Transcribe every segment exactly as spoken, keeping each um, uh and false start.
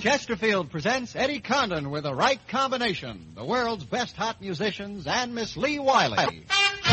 Chesterfield presents Eddie Condon with The Right Combination, the world's best hot musicians, and Miss Lee Wiley.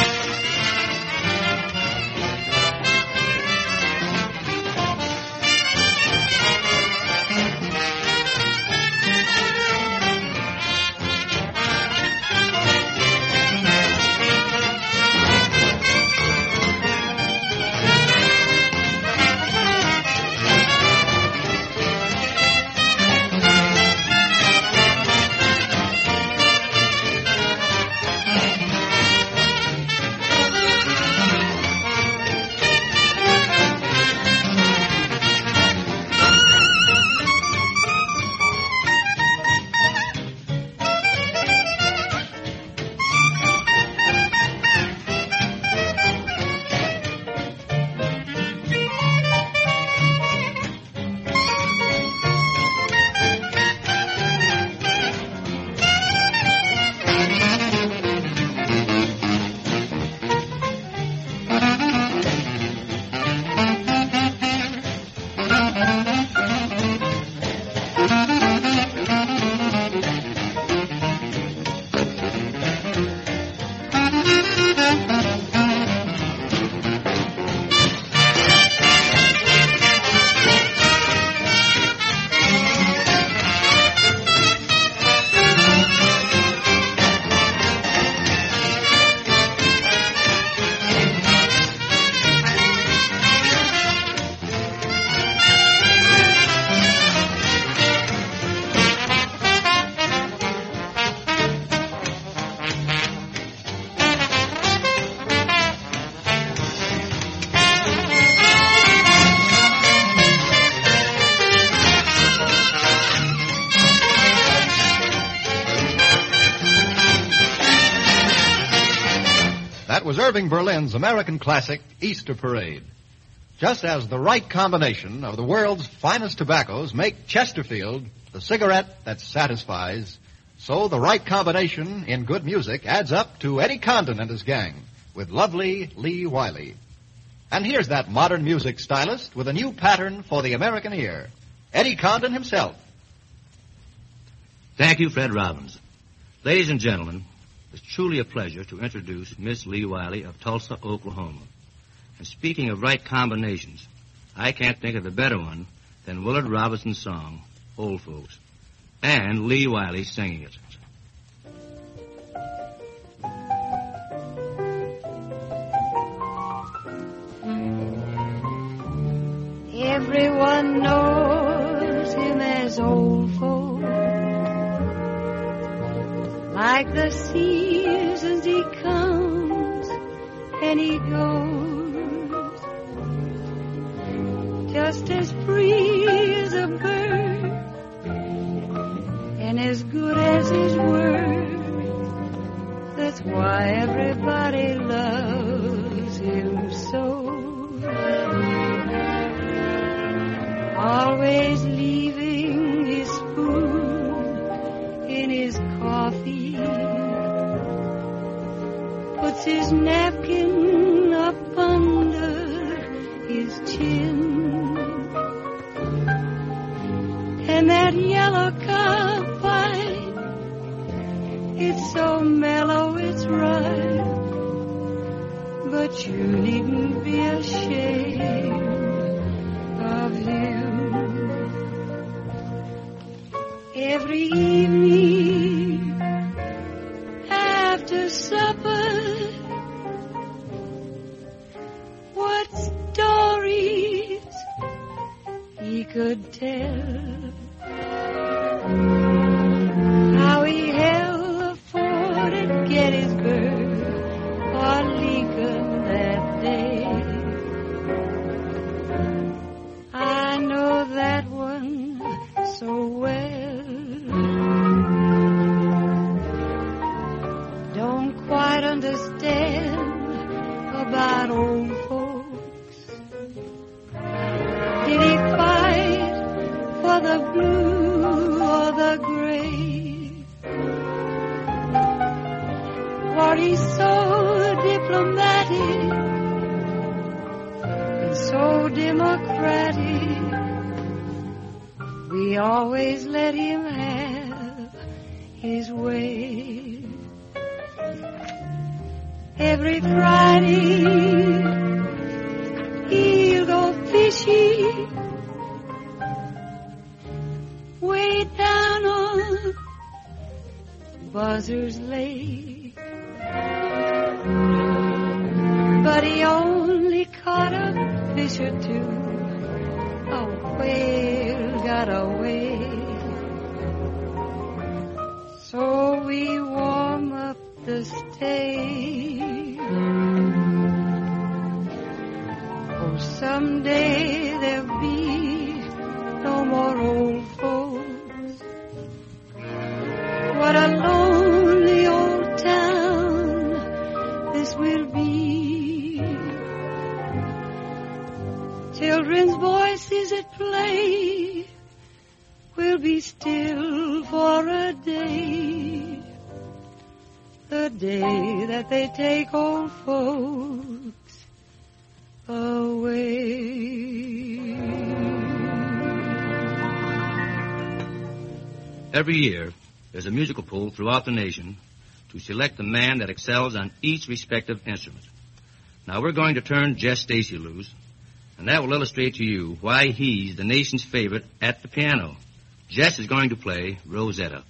That was Irving Berlin's American classic, Easter Parade. Just as the right combination of the world's finest tobaccos make Chesterfield the cigarette that satisfies, so the right combination in good music adds up to Eddie Condon and his gang with lovely Lee Wiley. And here's that modern music stylist with a new pattern for the American ear, Eddie Condon himself. Thank you, Fred Robbins. Ladies and gentlemen, it's truly a pleasure to introduce Miss Lee Wiley of Tulsa, Oklahoma. And speaking of right combinations, I can't think of a better one than Willard Robinson's song, Old Folks, and Lee Wiley singing it. Everyone knows him as Old Folks. Like the seasons he comes and he goes, just as free as a bird and as good as his word. That's why everybody loves him so. Always leaving his spoon in his coffee, puts his napkin up under his chin, and that yellow cup pipe, it's so mellow it's right, but you needn't be ashamed of him. Every evening after supper, what stories he could tell, how he held Fort at Gettysburg or Lincoln that day. I know that one so well. Don't quite understand about old folks. Did he fight for the blue or the gray? Was he so diplomatic and so democratic? We we always let him have his way. Every Friday he'll go fishing way down on Buzzard's Lake. But he only caught a fish or two. A whale got away. So we warm up the stage. Oh, someday there'll be no more old folks. What a lonely old town this will be. Children's voices at play will be still for a day. The day that they take old folks away. Every year, there's a musical poll throughout the nation to select the man that excels on each respective instrument. Now, we're going to turn Jess Stacy loose, and that will illustrate to you why he's the nation's favorite at the piano. Jess is going to play Rosetta.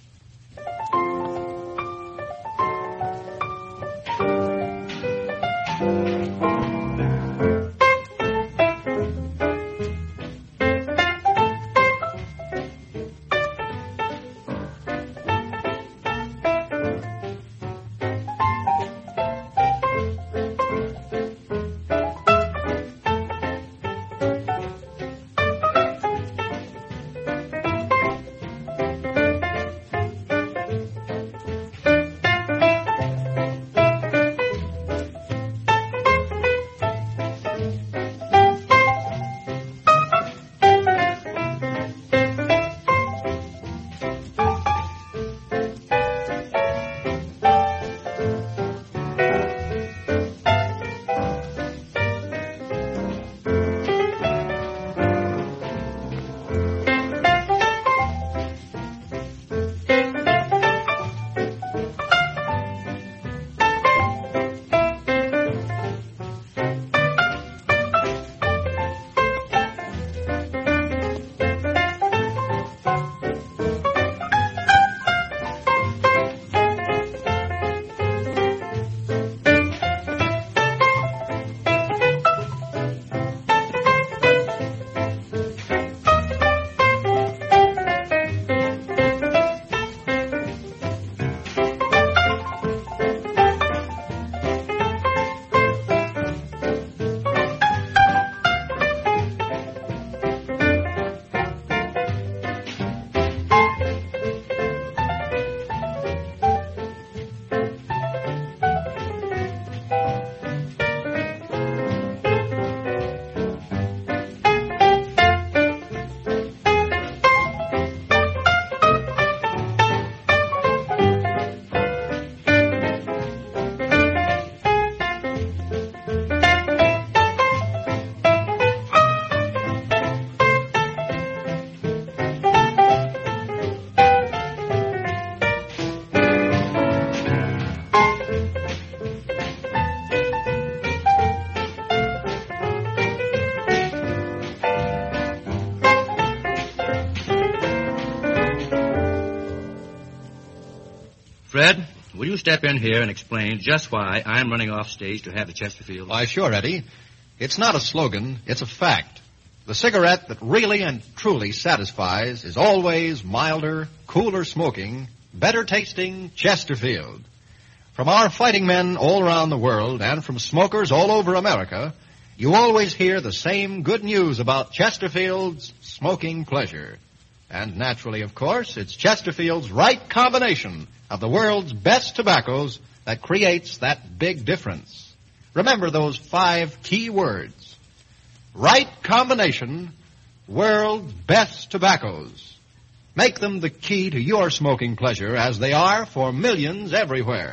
Fred, will you step in here and explain just why I'm running off stage to have the Chesterfield? Why, sure, Eddie. It's not a slogan, it's a fact. The cigarette that really and truly satisfies is always milder, cooler smoking, better tasting Chesterfield. From our fighting men all around the world and from smokers all over America, you always hear the same good news about Chesterfield's smoking pleasure. And naturally, of course, it's Chesterfield's right combination of the world's best tobaccos that creates that big difference. Remember those five key words. Right combination, world's best tobaccos. Make them the key to your smoking pleasure as they are for millions everywhere.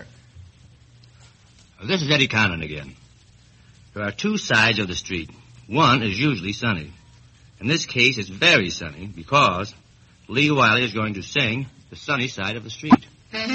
This is Eddie Connon again. There are two sides of the street. One is usually sunny. In this case, it's very sunny because Lee Wiley is going to sing The Sunny Side of the Street.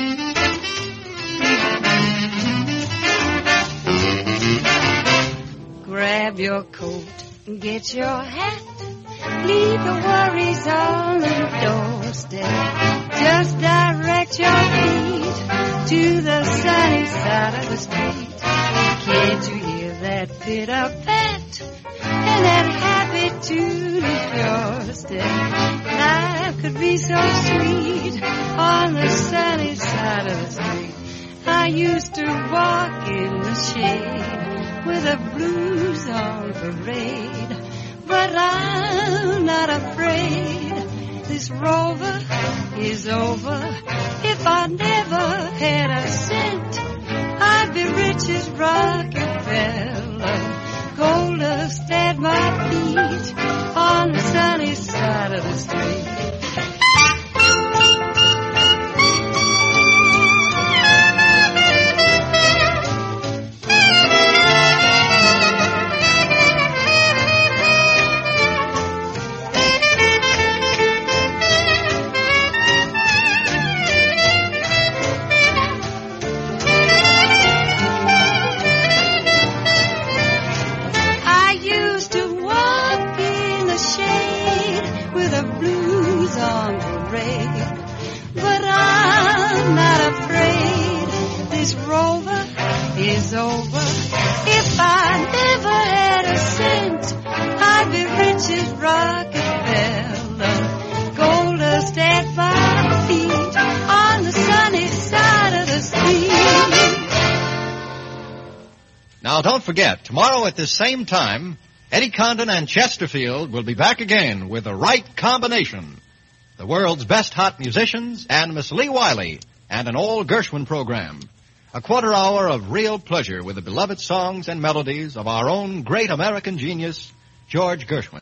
Grab your coat, get your hat, leave the worries on the doorstep. Just direct your feet to the sunny side of the street. Can't you hear that pit-a-pat and that happy tune of your step? Life could be so sweet on the sunny side of the street. I used to walk in the shade with the blues on parade, but I'm not afraid. This rover is over. If I never had a cent, I'd be rich as Rockefeller. Gold dust at my feet on the sunny side of the street. But I'm not afraid. This rover is over. If I never had a cent, I'd be rich as Rockefeller. Gold dust at my feet on the sunny side of the street. Now, don't forget, tomorrow at this same time, Eddie Condon and Chesterfield will be back again with The Right Combination. The world's best hot musicians and Miss Lee Wiley and an old Gershwin program. A quarter hour of real pleasure with the beloved songs and melodies of our own great American genius, George Gershwin.